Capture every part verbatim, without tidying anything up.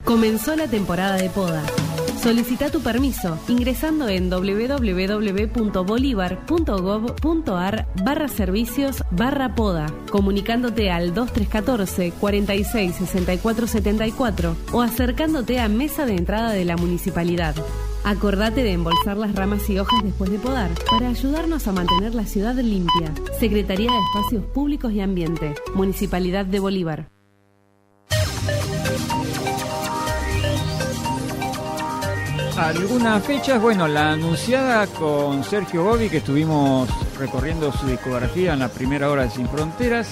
Comenzó la temporada de poda. Solicita tu permiso ingresando en w w w punto bolivar punto gov punto ar barra servicios barra poda, comunicándote al dos tres uno cuatro, cuarenta y seis, sesenta y cuatro setenta y cuatro o acercándote a mesa de entrada de la municipalidad. Acordate de embolsar las ramas y hojas después de podar para ayudarnos a mantener la ciudad limpia. Secretaría de Espacios Públicos y Ambiente, Municipalidad de Bolívar. Algunas fechas, bueno, la anunciada con Sergio Gobi, que estuvimos recorriendo su discografía en la primera hora de Sin Fronteras.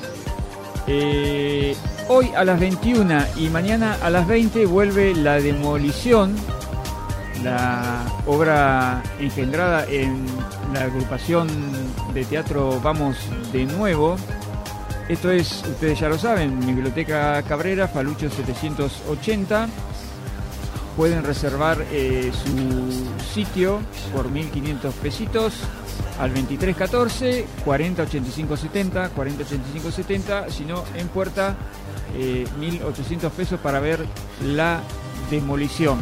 Eh, hoy a las veintiuna y mañana a las veinte vuelve La Demolición, la obra engendrada en la agrupación de teatro Vamos de Nuevo. Esto es, ustedes ya lo saben, Biblioteca Cabrera, Falucho setecientos ochenta. Pueden reservar eh, su sitio por mil quinientos pesitos al veintitrés catorce, cuarenta ochenta y cinco setenta, cuarenta ochenta y cinco setenta, si no en puerta eh, mil ochocientos pesos para ver La Demolición.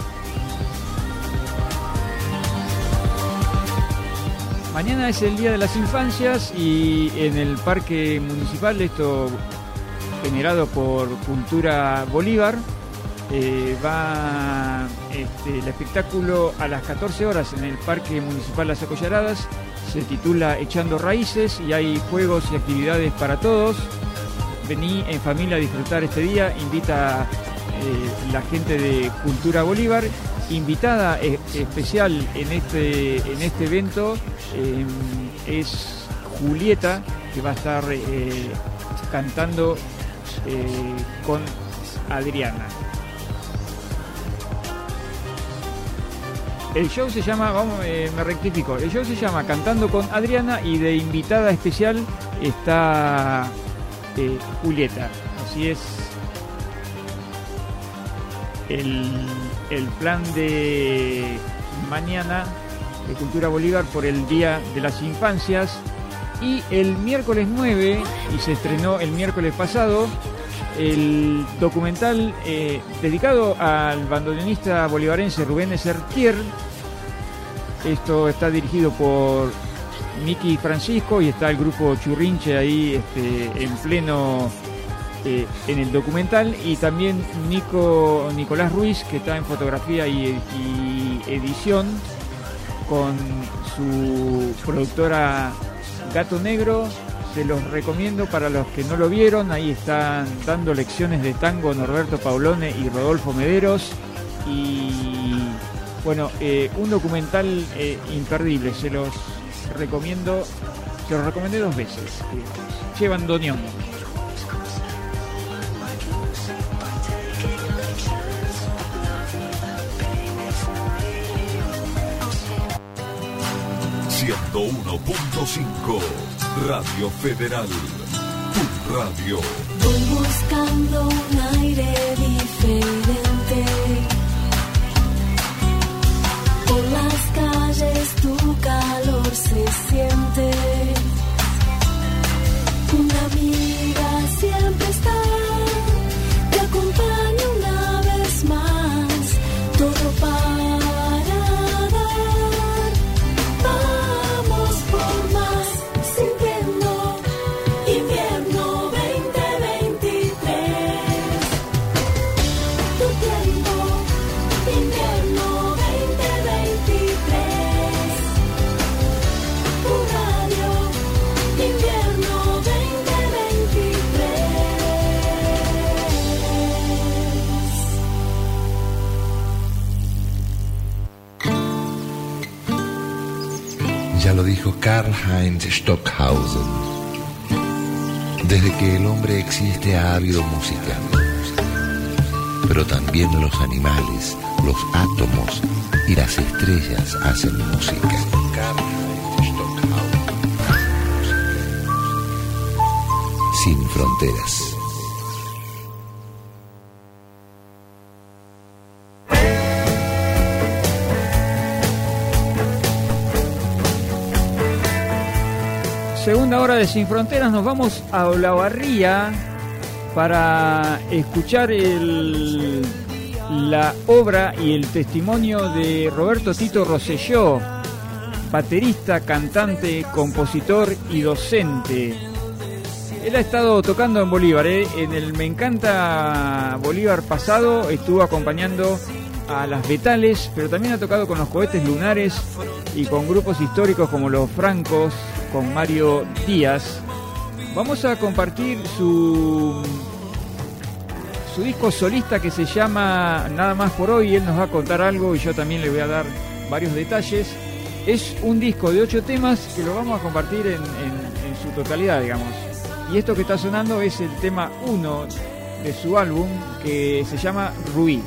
Mañana es el Día de las Infancias y en el Parque Municipal, esto generado por Cultura Bolívar, Eh, va este, el espectáculo a las catorce horas en el Parque Municipal Las Acollaradas. Se titula Echando Raíces y hay juegos y actividades para todos. Vení en familia a disfrutar este día. Invita eh, la gente de Cultura Bolívar. Invitada eh, especial en este, en este evento eh, es Julieta, que va a estar eh, cantando eh, con Adriana. El show se llama, vamos, eh, me rectifico, el show se llama Cantando con Adriana y de invitada especial está eh, Julieta. Así es el, el plan de mañana de Cultura Bolívar por el Día de las Infancias. Y el miércoles nueve, y se estrenó el miércoles pasado, el documental eh, dedicado al bandoneonista bolivarense Rubén Esertier. Esto está dirigido por Miki Francisco y está el grupo Churrinche ahí este, en pleno eh, en el documental, y también Nico Nicolás Ruiz, que está en fotografía y, y edición con su productora Gato Negro. Se los recomiendo para los que no lo vieron. Ahí están dando lecciones de tango Norberto Paulone y Rodolfo Mederos. Y bueno, eh, un documental eh, imperdible. Se los recomiendo. Se los recomendé dos veces. Eh, Che Bandoneón. ciento uno punto cinco Radio Federal, tu radio. Voy buscando un aire diferente. Por las calles tu calor se siente. Una amiga siempre está, te acompaña una vez más. Todo para Ya lo dijo Karl-Heinz Stockhausen. Desde que el hombre existe ha habido música, pero también los animales, los átomos y las estrellas hacen música. Karl-Heinz Stockhausen. Sin fronteras. Segunda hora de Sin Fronteras, nos vamos a Olavarría para escuchar el, la obra y el testimonio de Roberto Tito Rosselló, baterista, cantante, compositor y docente. Él ha estado tocando en Bolívar, ¿eh? En el Me Encanta Bolívar pasado estuvo acompañando a las Betales, pero también ha tocado con los Cohetes Lunares y con grupos históricos como los Francos, con Mario Díaz. Vamos a compartir su, su disco solista que se llama Nada Más Por Hoy. Él nos va a contar algo y yo también le voy a dar varios detalles. Es un disco de ocho temas que lo vamos a compartir en, en, en su totalidad, digamos. Y esto que está sonando es el tema uno de su álbum, que se llama Rubí.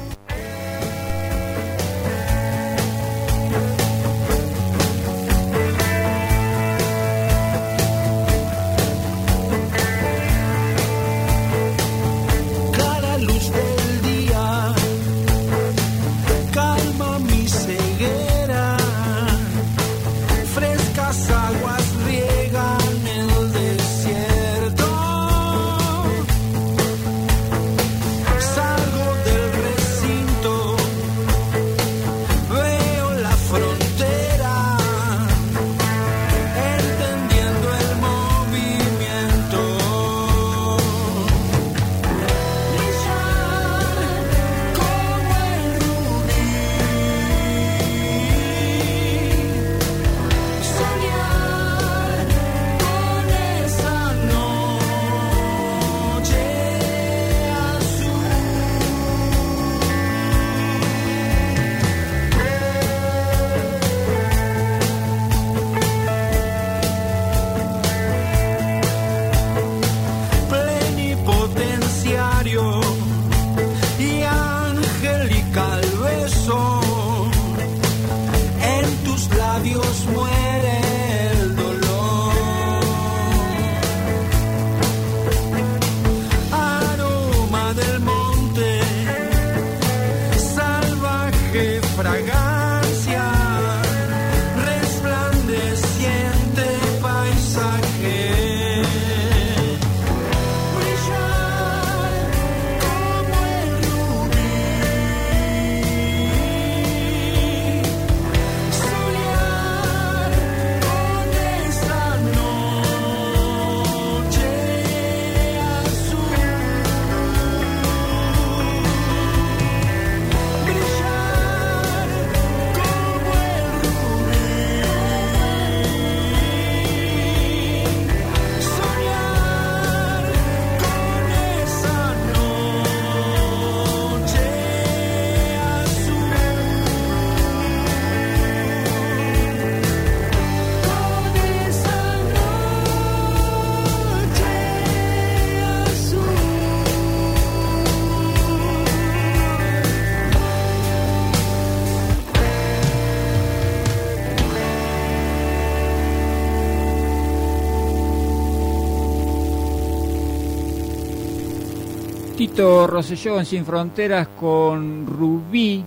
Tito Rosselló en Sin Fronteras con Rubí,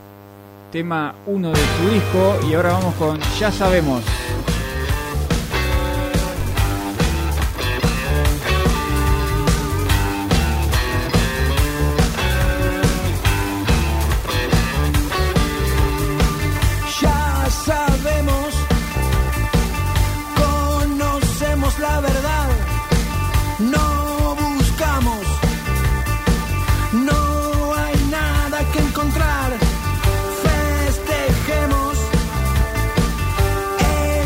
tema uno de su disco, y ahora vamos con Ya Sabemos. Ya sabemos, conocemos la verdad, no buscamos. No hay nada que encontrar, festejemos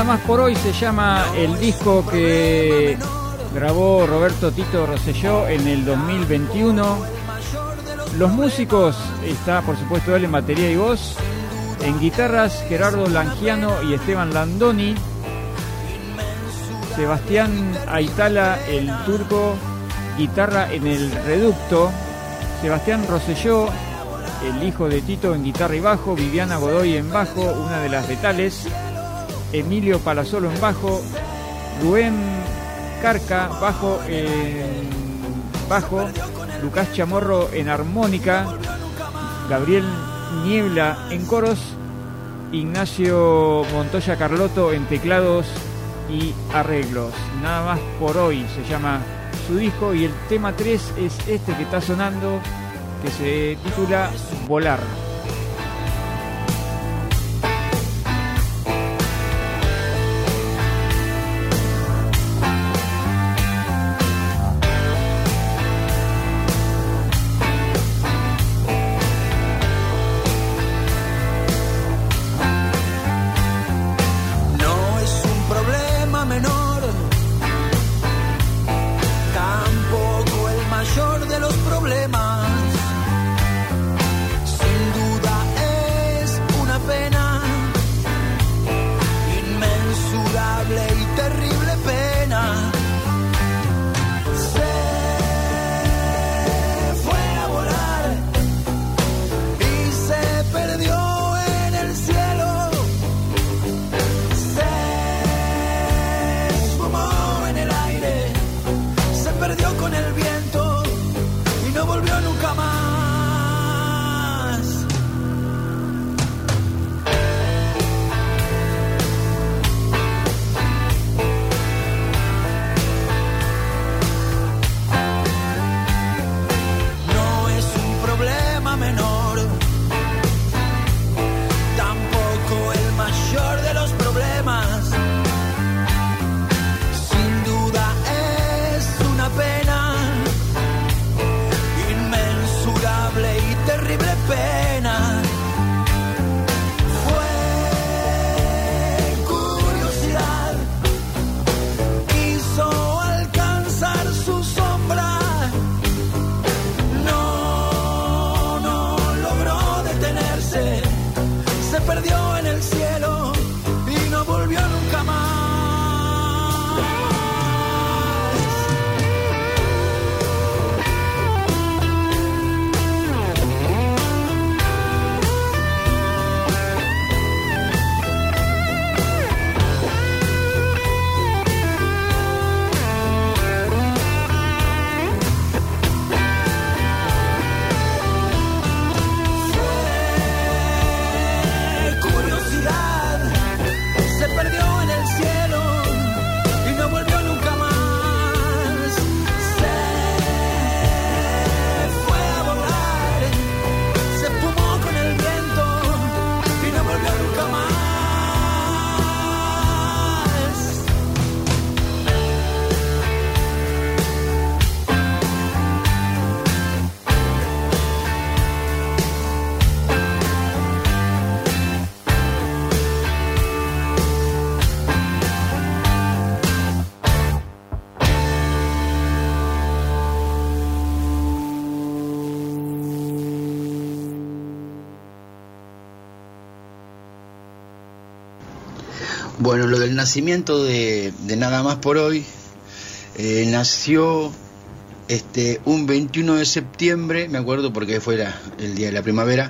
Nada más por hoy se llama el disco que grabó Roberto Tito Rosselló en el dos mil veintiuno. Los músicos, está por supuesto él en batería y voz, en guitarras Gerardo Langiano y Esteban Landoni, Sebastián Aitala el turco, guitarra en el reducto, Sebastián Rosselló, el hijo de Tito, en guitarra y bajo, Viviana Godoy en bajo, una de las letales, Emilio Palazzolo en bajo, Rubén Carca bajo en bajo, Lucas Chamorro en armónica, Gabriel Niebla en coros, Ignacio Montoya Carlotto en teclados y arreglos. Nada más por hoy se llama su disco, y el tema tres es este que está sonando, que se titula Volar. Bueno, lo del nacimiento de, de Nada Más por Hoy, eh, nació este un veintiuno de septiembre, me acuerdo porque fue la, el día de la primavera,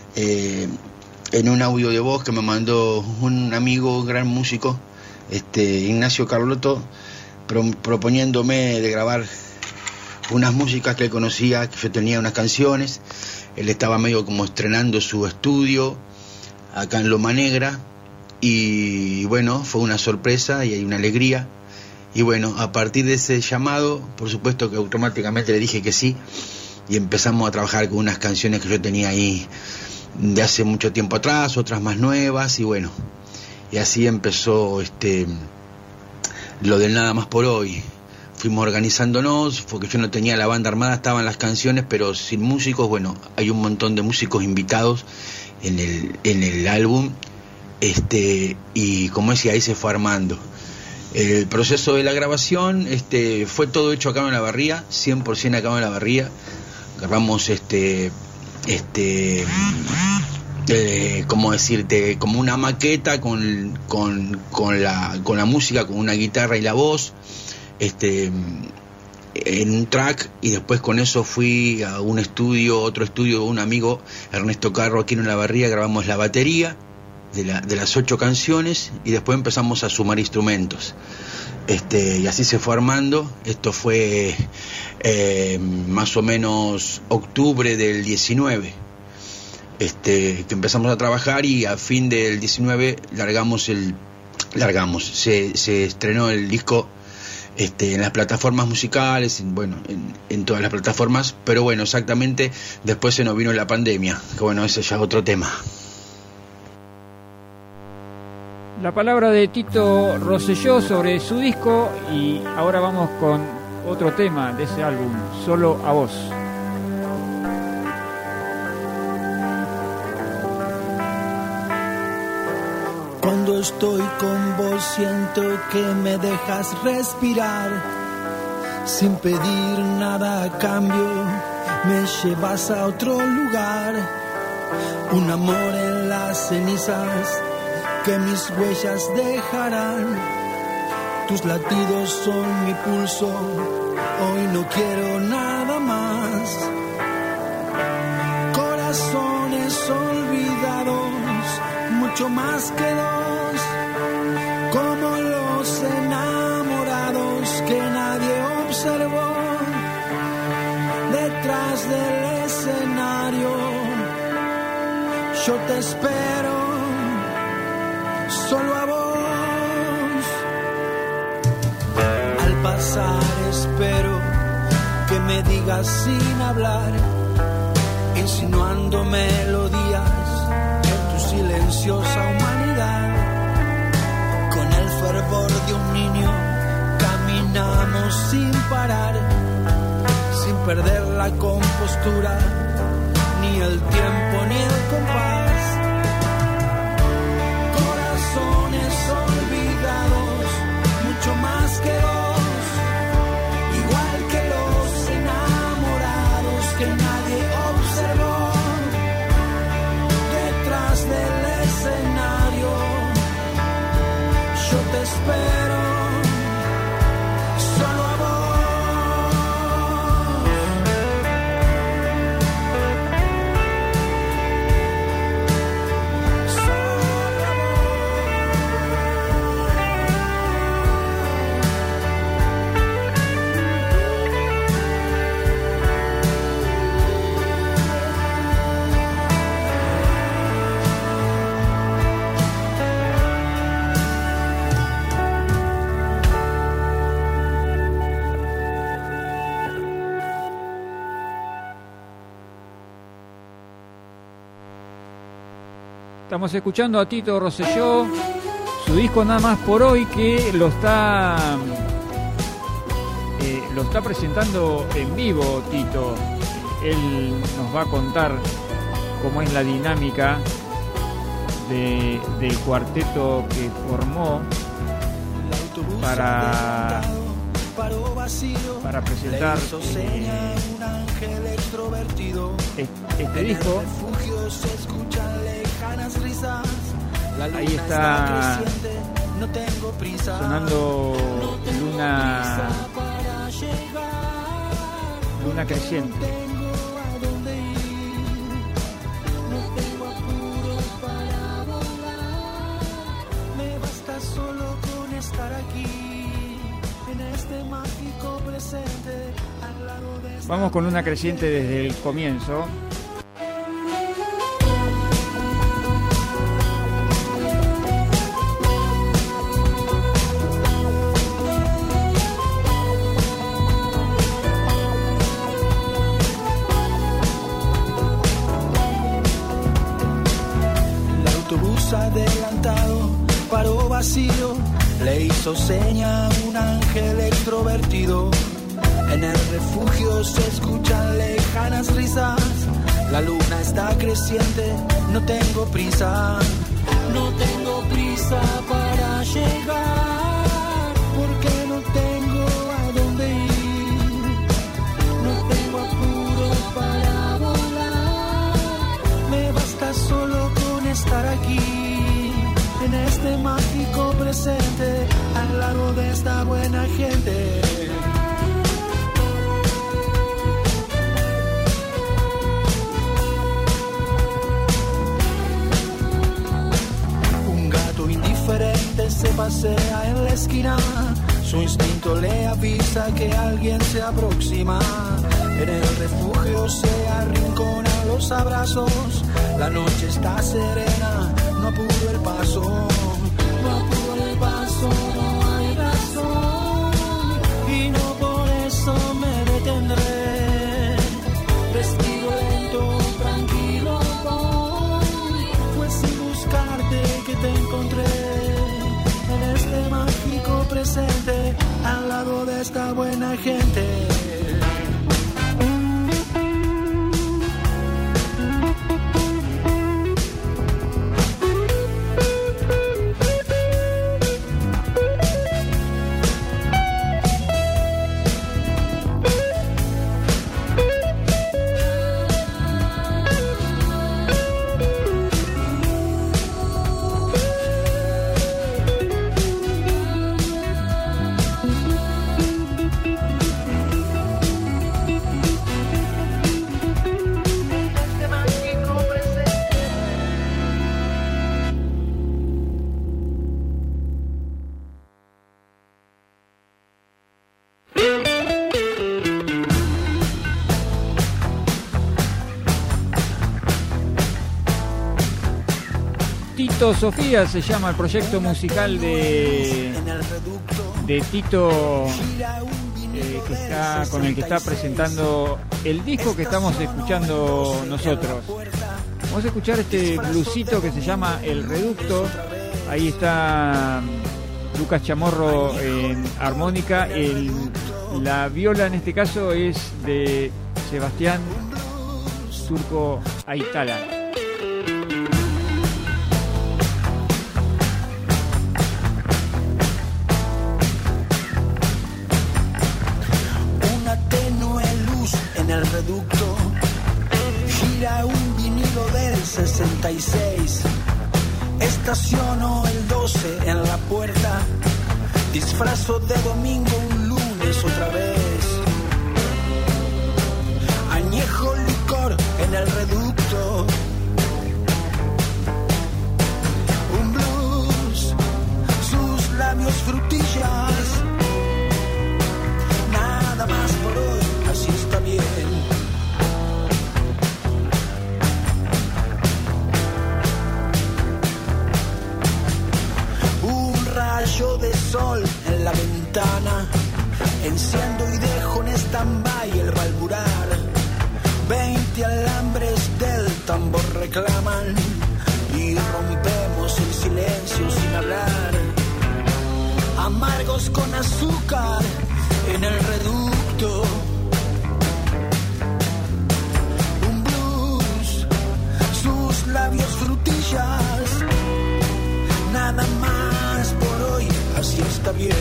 eh, en un audio de voz que me mandó un amigo, un gran músico, este Ignacio Carlotto, pro, proponiéndome de grabar unas músicas que él conocía, que yo tenía unas canciones. Él estaba medio como estrenando su estudio acá en Loma Negra. Y bueno, fue una sorpresa y una alegría. Y bueno, a partir de ese llamado, por supuesto que automáticamente le dije que sí. Y empezamos a trabajar con unas canciones que yo tenía ahí de hace mucho tiempo atrás, otras más nuevas. Y bueno, y así empezó este lo del Nada Más por Hoy. Fuimos organizándonos, porque yo no tenía la banda armada, estaban las canciones, pero sin músicos. Bueno, hay un montón de músicos invitados en el, en el álbum. este, y como decía, ahí se fue armando. El proceso de la grabación este, fue todo hecho acá en Olavarría, cien por ciento acá en Olavarría. Grabamos este, este, eh, ¿cómo decirte? Como una maqueta con, con, con, la, con la música, con una guitarra y la voz, este, en un track, y después con eso fui a un estudio, otro estudio de un amigo, Ernesto Carro, aquí en Olavarría, grabamos la batería de, la, de las ocho canciones, y después empezamos a sumar instrumentos. Este, y así se fue armando. Esto fue eh, más o menos octubre del diecinueve, este, que empezamos a trabajar, y a fin del diecinueve largamos el largamos se, se estrenó el disco este, en las plataformas musicales, en, bueno, en, en todas las plataformas, pero bueno, exactamente después se nos vino la pandemia, que bueno, ese ya es otro tema. La palabra de Tito Rosselló sobre su disco, y ahora vamos con otro tema de ese álbum, Solo a Vos. Cuando estoy con vos siento que me dejas respirar, sin pedir nada a cambio, me llevas a otro lugar, un amor en las cenizas que mis huellas dejarán. Tus latidos son mi pulso, hoy no quiero nada más. Corazones olvidados, mucho más que dos, como los enamorados que nadie observó. Detrás del escenario yo te espero, solo a vos. Al pasar espero que me digas sin hablar, insinuando melodías en tu silenciosa humanidad. Con el fervor de un niño caminamos sin parar, sin perder la compostura, ni el tiempo ni el compás. Olvidados, mucho más que dos, igual que los enamorados que nadie observó. Detrás del escenario yo te espero, solo a vos. Estamos escuchando a Tito Rosselló, su disco Nada Más Por Hoy, que lo está eh, lo está presentando en vivo Tito. Él nos va a contar cómo es la dinámica de, del cuarteto que formó para, para presentar eh, este disco. Ahí está sonando Luna Luna Creciente. Me basta solo con estar aquí en este mágico presente al lado de esta. Vamos con Luna Creciente desde el comienzo. Adelantado, paró vacío, le hizo seña un ángel extrovertido. En el refugio se escuchan lejanas risas, la luna está creciente, no tengo prisa, no tengo prisa para llegar, porque no tengo a dónde ir, no tengo apuro para volar, me basta solo con estar aquí, en este mágico presente, al lado de esta buena gente. Indiferente se pasea en la esquina, su instinto le avisa que alguien se aproxima. En el refugio se arrincona los abrazos, la noche está serena, no apuro el paso, no apuro el paso, no hay razón, y no por eso me detendré, respiro lento, tranquilo voy, fue sin buscarte que te encontré, en este mágico presente, al lado de esta buena gente. Tito Sofía se llama el proyecto musical de, de Tito, eh, que está, con el que está presentando el disco que estamos escuchando nosotros. Vamos a escuchar este bluesito que se llama El Reducto. Ahí está Lucas Chamorro en armónica. El, la viola en este caso es de Sebastián Surco Aitala. El reducto gira un vinilo del sesenta y seis, estaciono el doce en la puerta, disfrazo de domingo un lunes otra vez, añejo licor en el reducto, un blues, sus labios frutillas, nada más por hoy. Así está bien. Un rayo de sol en la ventana, enciendo y dejo en stand-by el valvular. Veinte alambres del tambor reclaman y rompemos el silencio sin hablar. Amargos con azúcar en el reducto. Labios frutillas, nada más por hoy, así está bien.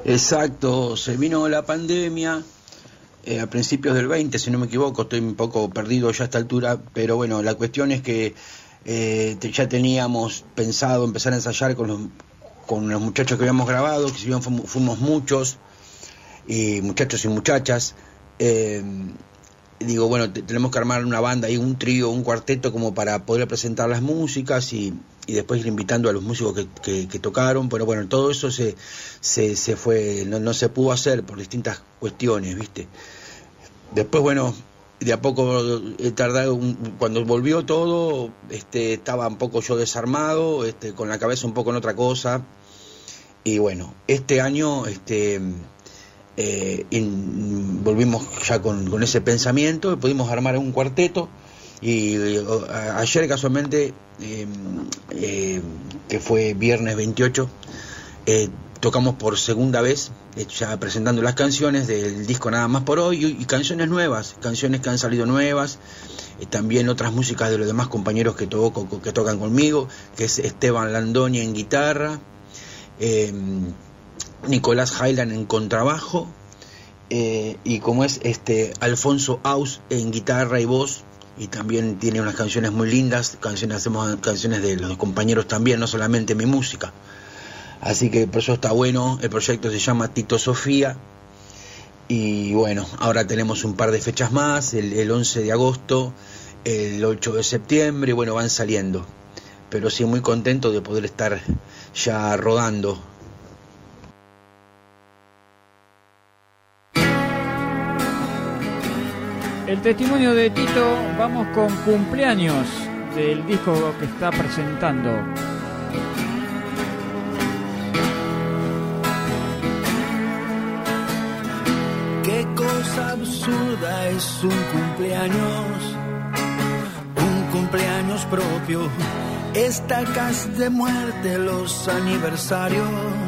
Exacto, se vino la pandemia eh, a principios del veinte, si no me equivoco, estoy un poco perdido ya a esta altura, pero bueno, la cuestión es que eh, ya teníamos pensado empezar a ensayar con los, con los muchachos que habíamos grabado, que si bien fuimos, fuimos muchos, y muchachos y muchachas, eh, digo, bueno, te, tenemos que armar una banda y un trío, un cuarteto como para poder presentar las músicas y, y después ir invitando a los músicos que, que, que tocaron, pero bueno, todo eso se, se, se fue, no, no se pudo hacer por distintas cuestiones, ¿viste? Después, bueno, de a poco he tardado, un, cuando volvió todo, este, estaba un poco yo desarmado, este, con la cabeza un poco en otra cosa, y bueno, este año, este... Eh, in, volvimos ya con, con ese pensamiento y pudimos armar un cuarteto y eh, a, ayer casualmente eh, eh, que fue viernes veintiocho eh, tocamos por segunda vez eh, ya presentando las canciones del disco Nada Más Por Hoy y, y canciones nuevas, canciones que han salido nuevas, eh, también otras músicas de los demás compañeros que, toco, que tocan conmigo, que es Esteban Landoni en guitarra, eh, Nicolás Highland en contrabajo, eh, y como es este Alfonso Aus en guitarra y voz, y también tiene unas canciones muy lindas, canciones, hacemos canciones de los compañeros también, no solamente mi música, así que por eso está bueno. El proyecto se llama Tito Sofía, y bueno, ahora tenemos un par de fechas más, el, el once de agosto, el ocho de septiembre, y bueno, van saliendo, pero sí muy contento de poder estar ya rodando. El testimonio de Tito, vamos con Cumpleaños del disco que está presentando. Qué cosa absurda es un cumpleaños, un cumpleaños propio. Estacas de muerte los aniversarios,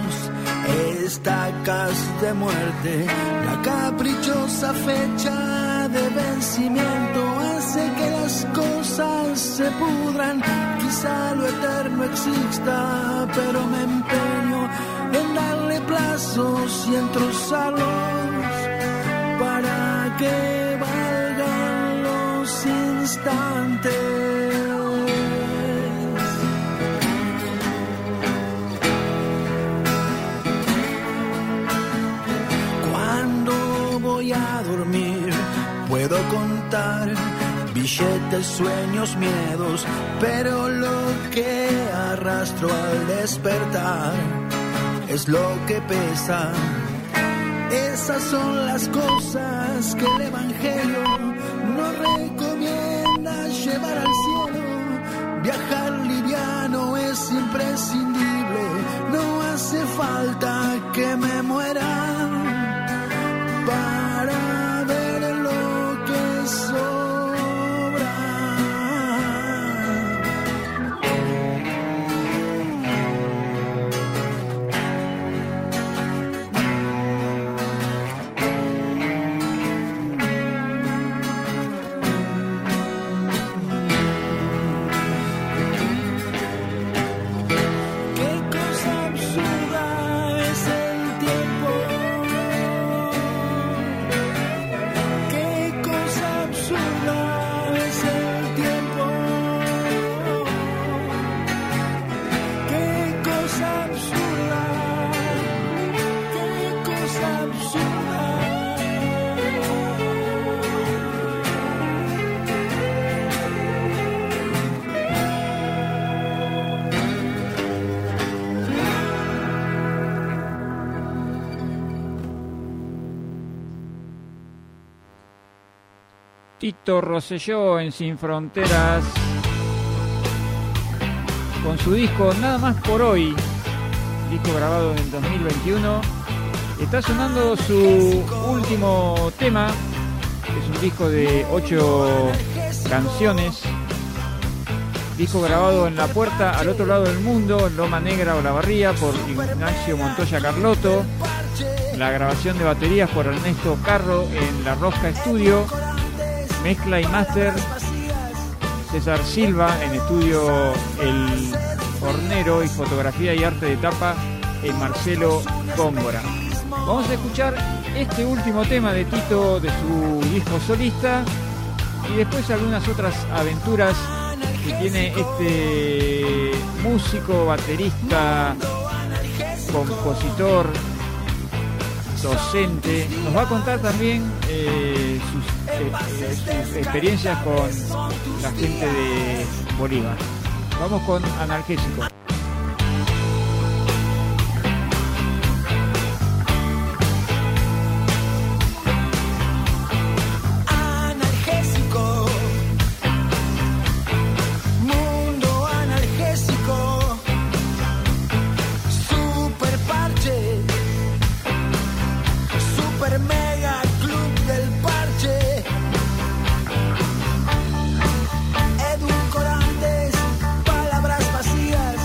estacas de muerte, la caprichosa fecha de vencimiento hace que las cosas se pudran. Quizá lo eterno exista, pero me empeño en darle plazos y entrozarlos para que valgan los instantes. Voy a dormir, puedo contar billetes, sueños, miedos, pero lo que arrastro al despertar es lo que pesa. Esas son las cosas que el Evangelio nos recomienda llevar al cielo. Viajar liviano es imprescindible, no hace falta que me muera para ver lo que sobra. Qué cosa absurda es el tiempo. Tito Rosselló en Sin Fronteras con su disco Nada Más Por Hoy, disco grabado en dos mil veintiuno. Está sonando su último tema, es un disco de ocho canciones, disco grabado en La Puerta al Otro Lado del Mundo, en Loma Negra o La Barría, por Ignacio Montoya Carlotto. La grabación de baterías por Ernesto Carro en La Rosca Estudio. Mezcla y máster César Silva en estudio El Hornero, y fotografía y arte de tapa en Marcelo Góngora. Vamos a escuchar este último tema de Tito de su disco solista y después algunas otras aventuras que tiene este músico, baterista, compositor, docente. Nos va a contar también eh, sus, eh, sus experiencias con la gente de Bolívar. Vamos con Analgésico. Edulcorantes, palabras vacías,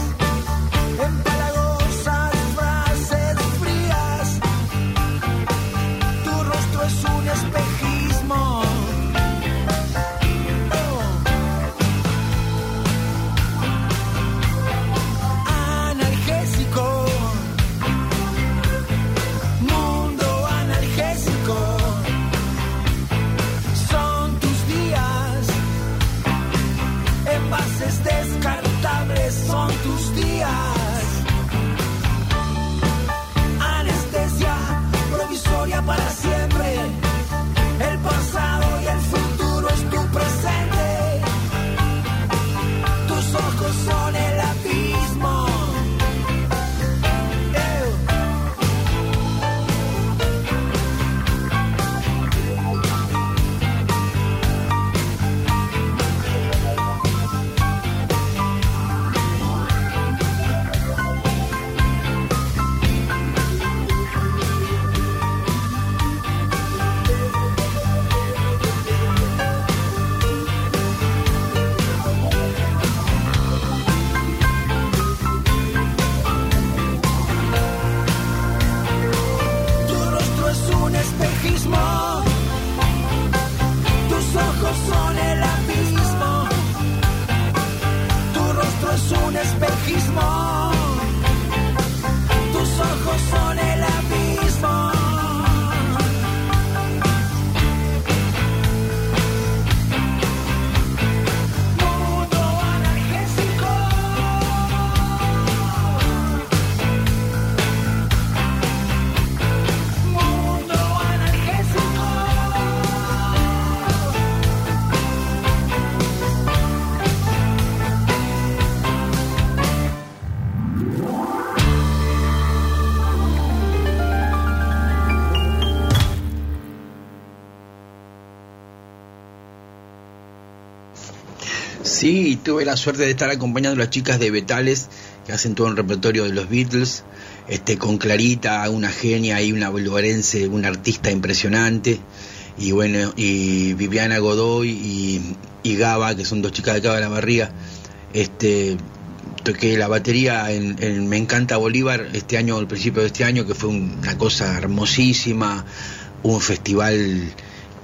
Sí, tuve la suerte de estar acompañando a las chicas de Betales, que hacen todo un repertorio de los Beatles, este, con Clarita, una genia y una bolivarense, una artista impresionante, y bueno, y Viviana Godoy y, y Gaba, que son dos chicas de acá de la Barriga. Este, toqué la batería en, en Me Encanta Bolívar este año, al principio de este año, que fue una cosa hermosísima, un festival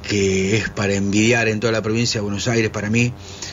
que es para envidiar en toda la provincia de Buenos Aires para mí.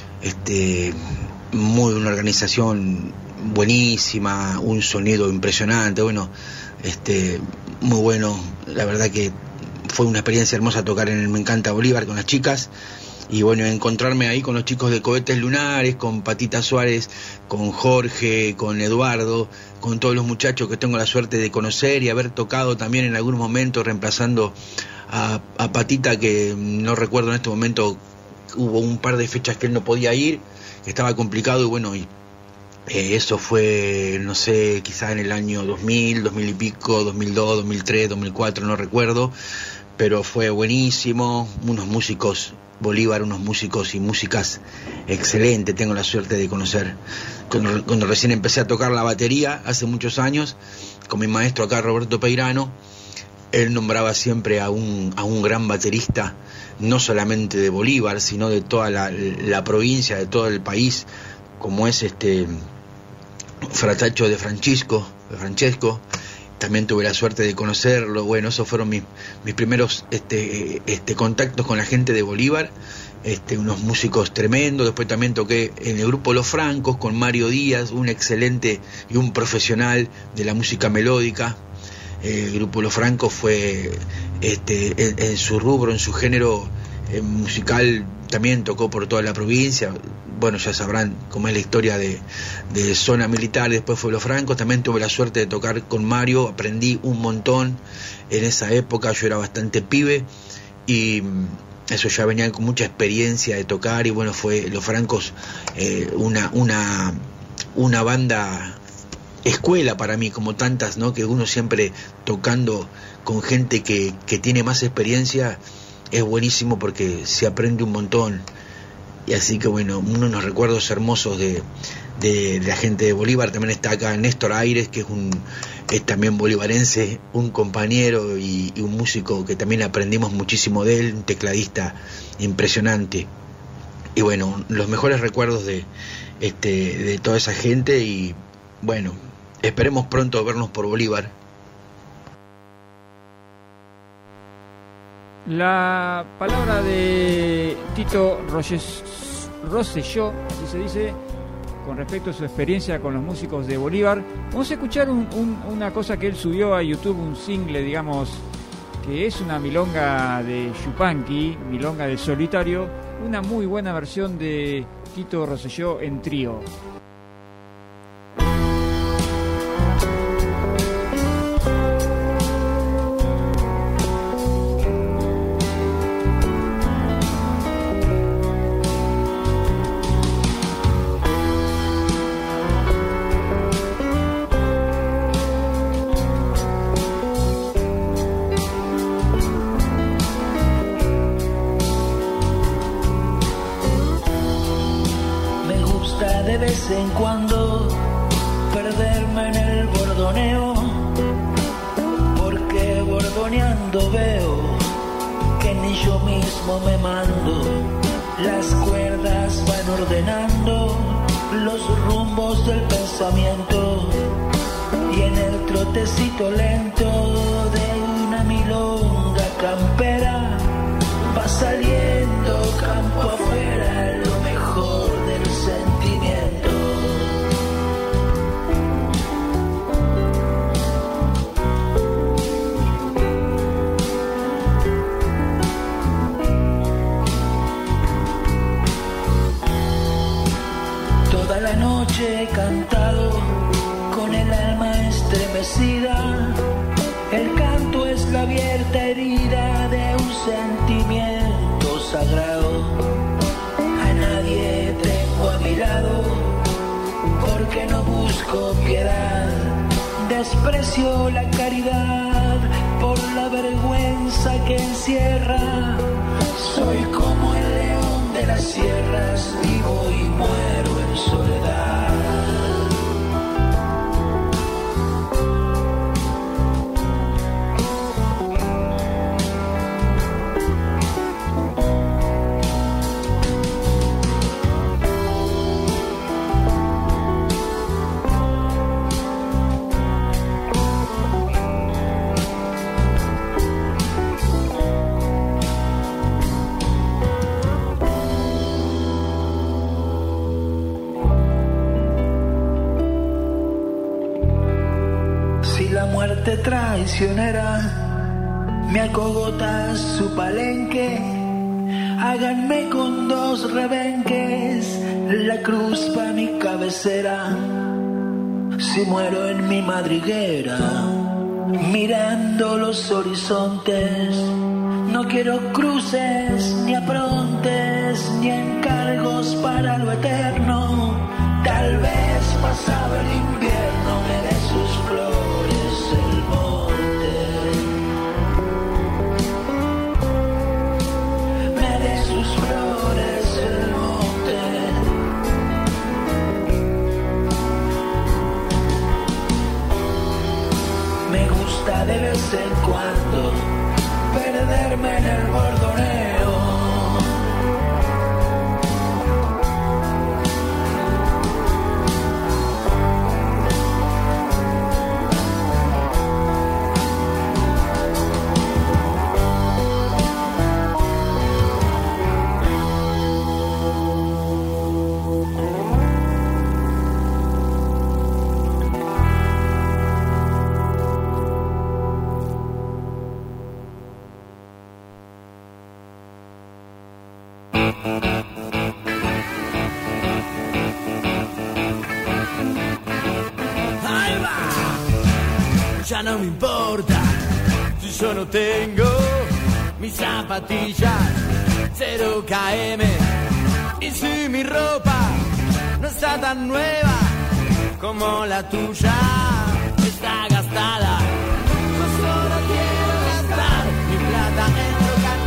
Este, muy una organización buenísima, un sonido impresionante, bueno, este, muy bueno. La verdad que fue una experiencia hermosa tocar en el Me Encanta Bolívar con las chicas, y bueno, encontrarme ahí con los chicos de Cohetes Lunares, con Patita Suárez, con Jorge, con Eduardo, con todos los muchachos que tengo la suerte de conocer y haber tocado también en algunos momentos, reemplazando a, a Patita, que no recuerdo en este momento. Hubo un par de fechas que él no podía ir, que estaba complicado, y bueno, y, eh, eso fue, no sé, quizás en el año dos mil, dos mil y pico, dos mil dos, dos mil tres, dos mil cuatro, no recuerdo, pero fue buenísimo. Unos músicos, Bolívar, unos músicos y músicas excelentes, tengo la suerte de conocer. Cuando, cuando recién empecé a tocar la batería, hace muchos años, con mi maestro acá, Roberto Peirano, él nombraba siempre a un, a un gran baterista, no solamente de Bolívar, sino de toda la, la provincia, de todo el país, como es este Fratacho de Francisco, de Francesco. También tuve la suerte de conocerlo. Bueno, esos fueron mis, mis primeros este, este, contactos con la gente de Bolívar, este, unos músicos tremendos. Después también toqué en el grupo Los Francos con Mario Díaz, un excelente y un profesional de la música melódica. el grupo Los Francos fue, este, en, en su rubro, en su género eh, musical, también tocó por toda la provincia. Bueno, ya sabrán cómo es la historia de, de Zona Militar, después fue Los Francos. También tuve la suerte de tocar con Mario, aprendí un montón en esa época, yo era bastante pibe y eso, ya venía con mucha experiencia de tocar. Y bueno, fue Los Francos eh, una, una, una banda escuela para mí, como tantas, ¿no? Que uno siempre tocando con gente que, que tiene más experiencia es buenísimo porque se aprende un montón. Y así que bueno, uno de los recuerdos hermosos de, de, de la gente de Bolívar. También está acá Néstor Aires, que es un es también bolivarense, un compañero y, y un músico que también aprendimos muchísimo de él, un tecladista impresionante. Y bueno, los mejores recuerdos de, este, de toda esa gente. Y bueno, esperemos pronto vernos por Bolívar. La palabra de Tito Rosselló, así se dice, con respecto a su experiencia con los músicos de Bolívar. Vamos a escuchar un, un, una cosa que él subió a YouTube, un single, digamos, que es una milonga de Yupanqui, milonga del Solitario, una muy buena versión de Tito Rosselló en trío. En cuando perderme en el bordoneo, porque bordoneando veo que ni yo mismo me mando. Las cuerdas van ordenando los rumbos del pensamiento, y en el trotecito lento de una milonga campera va saliendo campo afuera lo mejor del sentimiento. Toda la noche he cantado con el alma estremecida. El canto es la abierta herida de un sentimiento sagrado. A nadie tengo a mi lado porque no busco piedad. Desprecio la caridad por la vergüenza que encierra. Soy como el león de las sierras, vivo y muero en soledad. Traicionera me acogota su palenque, háganme con dos rebenques la cruz pa' mi cabecera. Si muero en mi madriguera mirando los horizontes, no quiero cruces ni aprontes ni encargos para lo eterno. Tal vez pasado el invierno me dé sus flores el monte, me dé sus flores el monte. Me gusta de vez en cuando perderme en el bordoneo. Ya no me importa si yo no tengo mis zapatillas cero kilómetros y si mi ropa no está tan nueva como la tuya, está gastada. Yo solo quiero gastar mi plata en rock and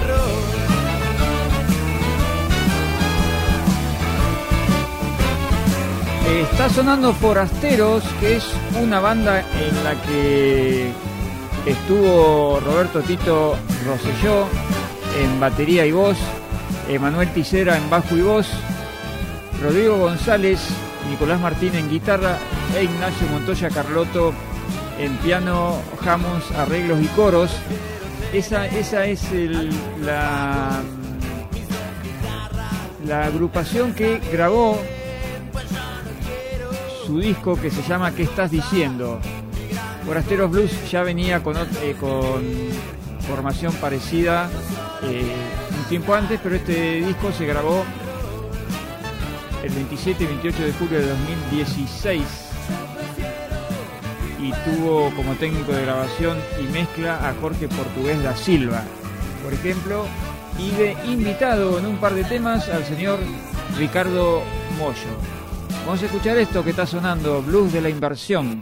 roll. Está sonando Forasteros, que es una banda en la que estuvo Roberto Tito Rosselló en batería y voz, Emanuel Tisera en bajo y voz, Rodrigo González, Nicolás Martín en guitarra e Ignacio Montoya Carlotto en piano, Hammonds, arreglos y coros. Esa, esa es el, la, la agrupación que grabó su disco que se llama ¿Qué estás diciendo? Forasteros Blues ya venía con, eh, con formación parecida eh, un tiempo antes, pero este disco se grabó el veintisiete y veintiocho de julio de dos mil dieciséis y tuvo como técnico de grabación y mezcla a Jorge Portugués da Silva, por ejemplo, y de invitado en un par de temas al señor Ricardo Mollo. Vamos a escuchar esto que está sonando, Blues de la Inversión.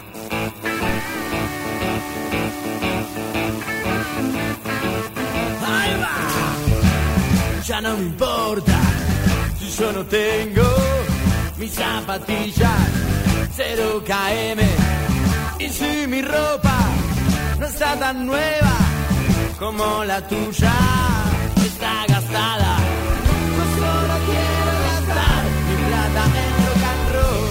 Ahí va. Ya no me importa si yo no tengo mis zapatillas cero kilómetros y si mi ropa no está tan nueva como la tuya, está gastada. Yo solo quiero gastar mi plata en rock and roll.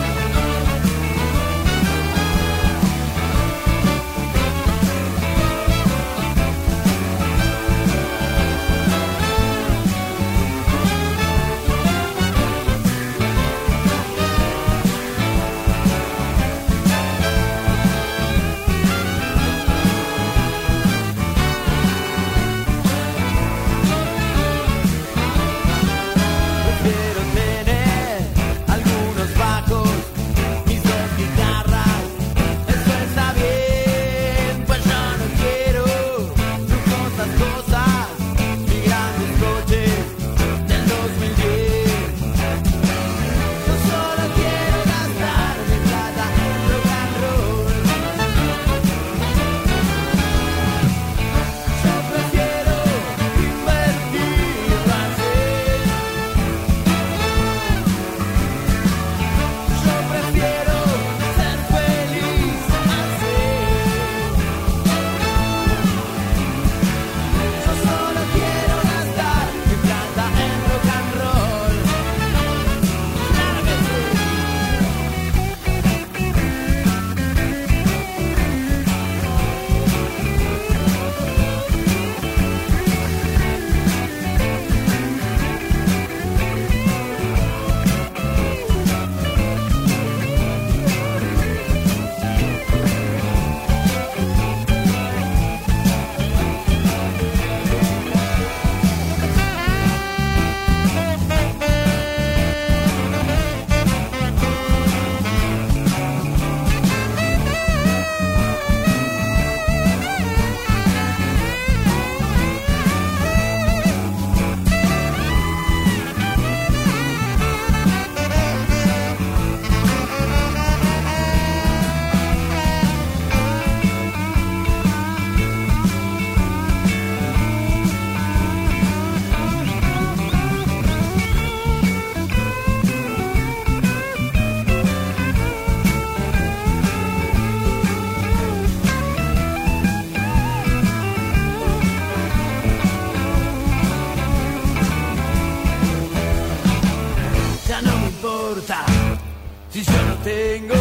Si yo no tengo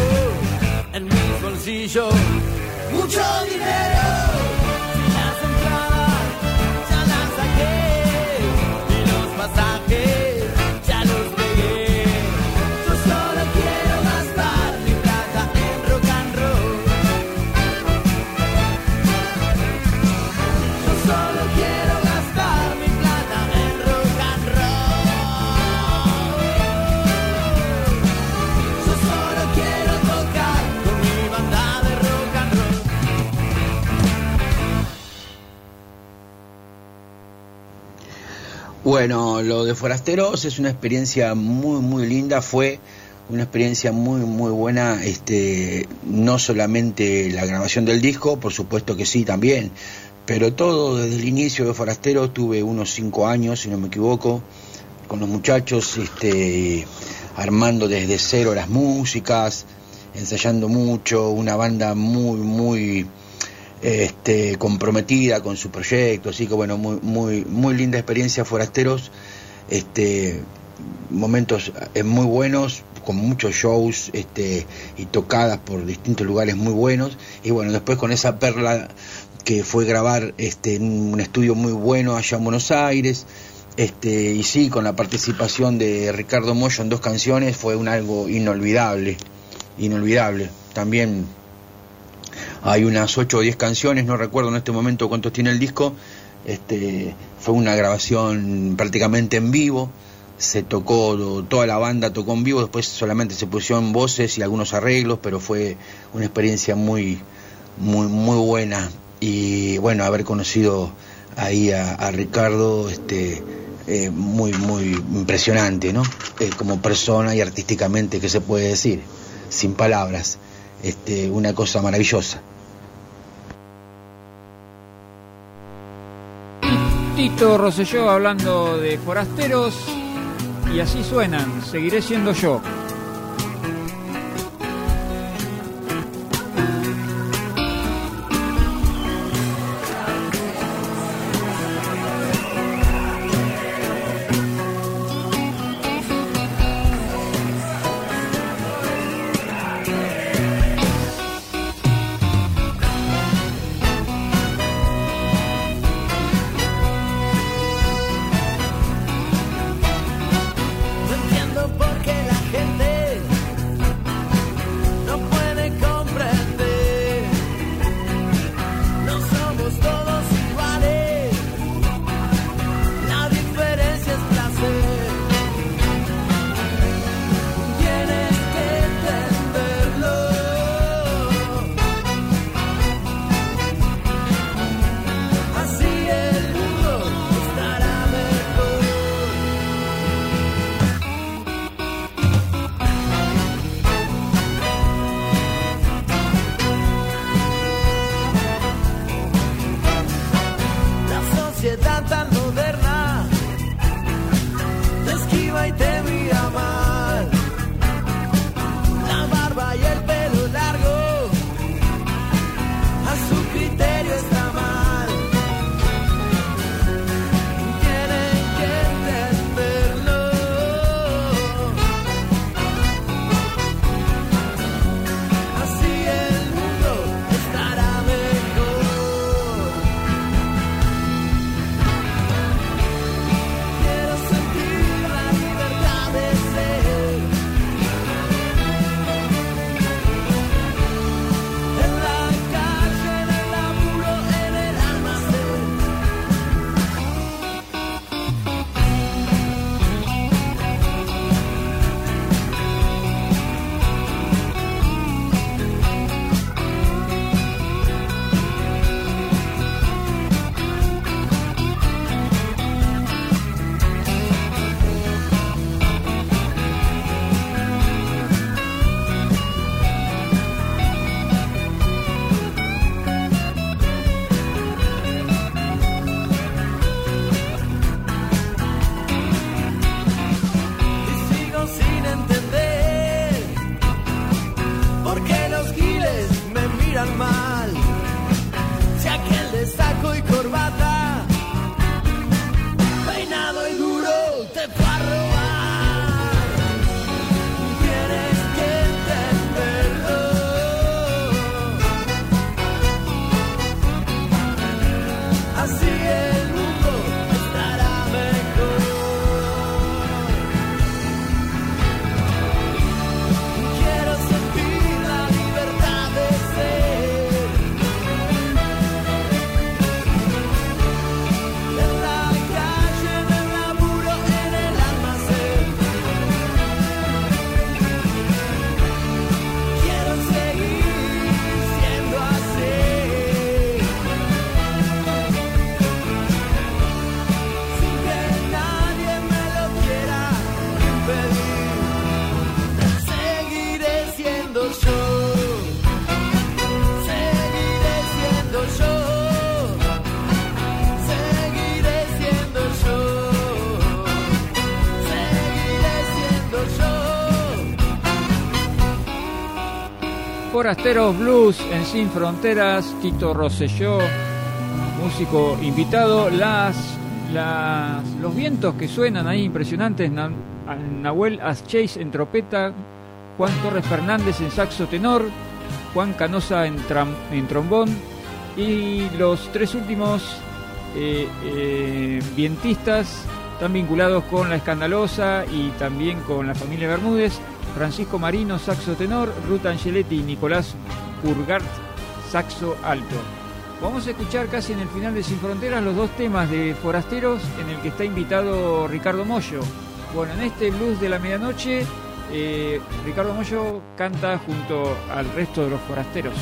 en mis bolsillos mucho dinero, si las entradas ya las saqué y los pasajes ya los pegué, yo solo quiero gastar mi plata en rock and roll. Yo solo quiero gastar mi plata en rock and roll. Yo solo quiero tocar con mi Bueno, lo de Forasteros es una experiencia muy, muy linda, fue una experiencia muy, muy buena, este, no solamente la grabación del disco, por supuesto que sí también, pero todo desde el inicio de Forasteros, tuve unos cinco años, si no me equivoco, con los muchachos, este, armando desde cero las músicas, ensayando mucho, una banda muy, muy... Este, comprometida con su proyecto, así que bueno, muy muy muy linda experiencia Forasteros, este, momentos muy buenos, con muchos shows, este, y tocadas por distintos lugares muy buenos, y bueno, después con esa perla que fue grabar este, en un estudio muy bueno allá en Buenos Aires, este, y sí, con la participación de Ricardo Mollo en dos canciones, fue un algo inolvidable, inolvidable, también. Hay unas ocho o diez canciones, no recuerdo en este momento cuántos tiene el disco. Este, fue una grabación prácticamente en vivo, se tocó, toda la banda tocó en vivo, después solamente se pusieron voces y algunos arreglos, pero fue una experiencia muy, muy, muy buena. Y bueno, haber conocido ahí a, a Ricardo, este, eh, muy, muy impresionante, ¿no? Eh, como persona y artísticamente, ¿qué se puede decir? Sin palabras. Este, una cosa maravillosa. Tito Rosselló hablando de Forasteros, y así suenan, Seguiré siendo yo. Quiero sentir la libertad de ser. Forasteros Blues en Sin Fronteras, Tito Rosselló, músico invitado. Las, las, los vientos que suenan ahí impresionantes, Na, Nahuel Ascheix en trompeta, Juan Torres Fernández en saxo tenor, Juan Canosa en, tram, en trombón, y los tres últimos eh, eh, vientistas están vinculados con La Escandalosa y también con la familia Bermúdez: Francisco Marino, saxo tenor, Ruth Angeletti y Nicolás Urgart, saxo alto. Vamos a escuchar casi en el final de Sin Fronteras los dos temas de Forasteros en el que está invitado Ricardo Mollo. Bueno, en este blues de la medianoche, eh, Ricardo Mollo canta junto al resto de los forasteros.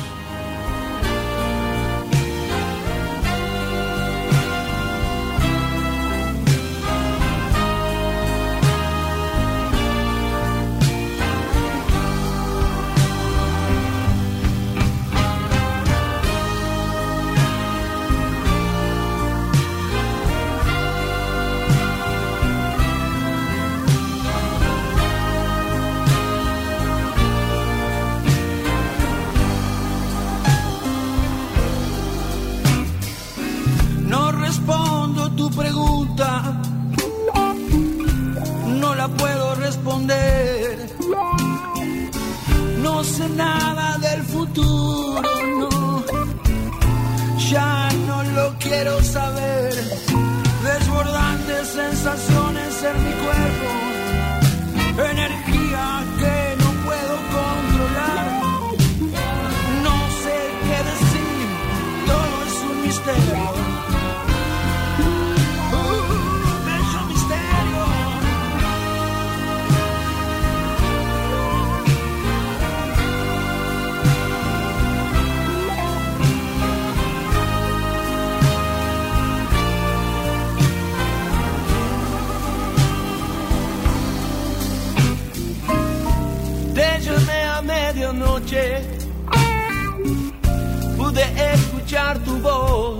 Pude escuchar tu voz,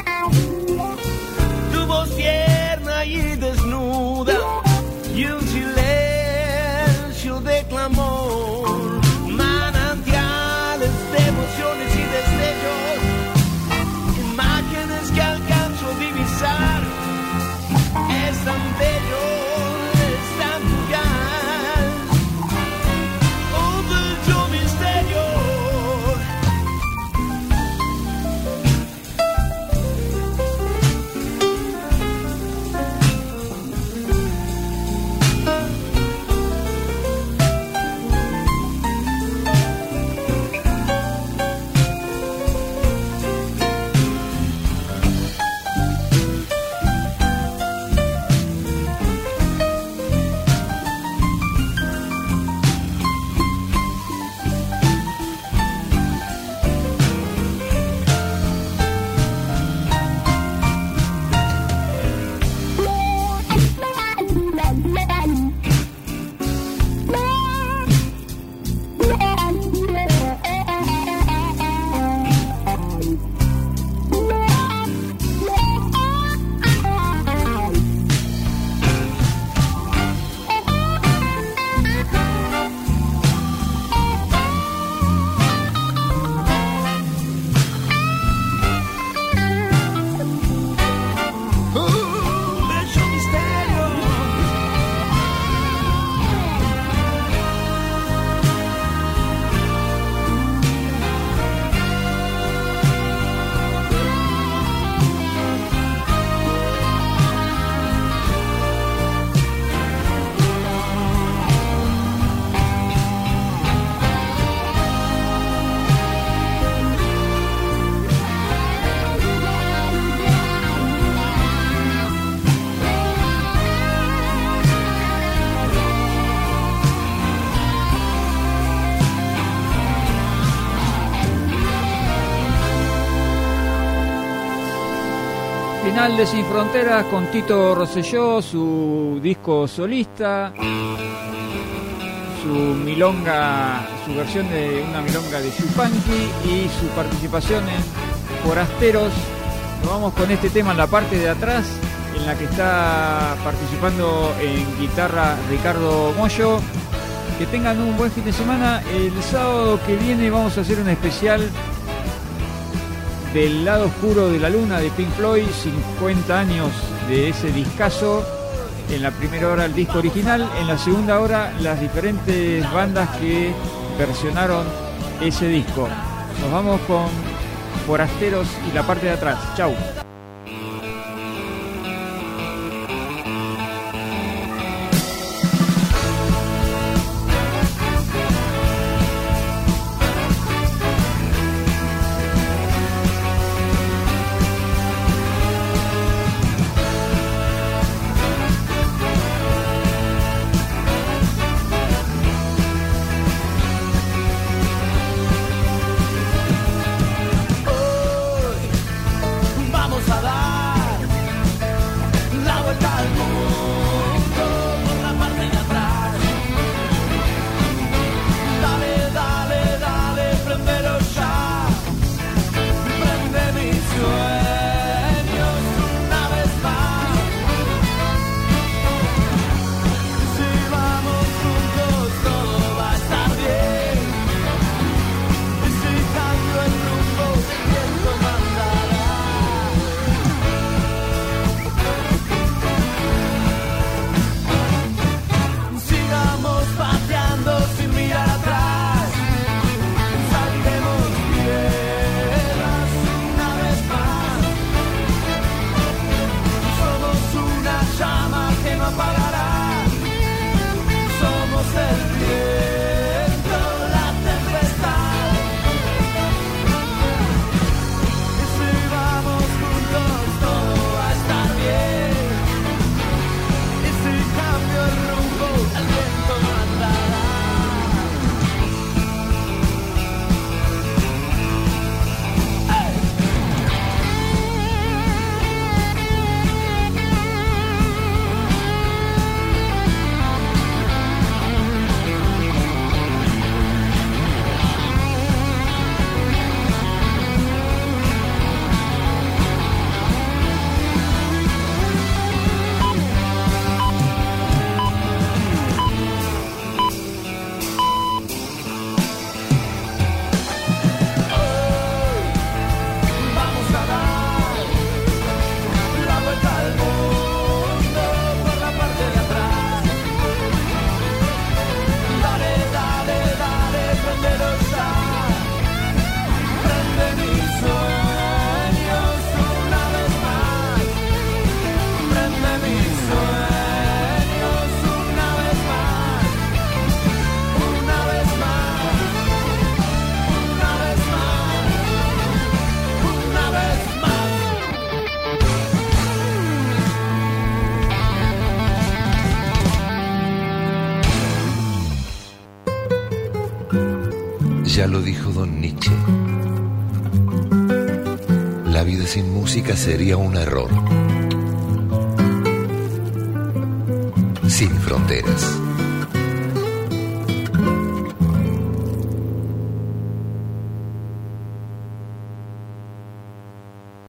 tu voz tierna y desnuda, y un silencio de clamor, manantiales de emociones y destellos, imágenes que alcanzo a divisar, es tan bello, es tan fugaz, un bello misterio. Final de Sin Fronteras con Tito Rosselló, su disco solista, su milonga, su versión de una milonga de Yupanqui y su participación en Forasteros. Nos vamos con este tema en la parte de atrás, en la que está participando en guitarra Ricardo Mollo. Que tengan un buen fin de semana. El sábado que viene vamos a hacer un especial del lado oscuro de la luna de Pink Floyd, cincuenta años de ese discazo. En la primera hora el disco original, en la segunda hora las diferentes bandas que versionaron ese disco. Nos vamos con Forasteros y la parte de atrás. Chau. Ya lo dijo don Nietzsche. La vida sin música sería un error. Sin fronteras.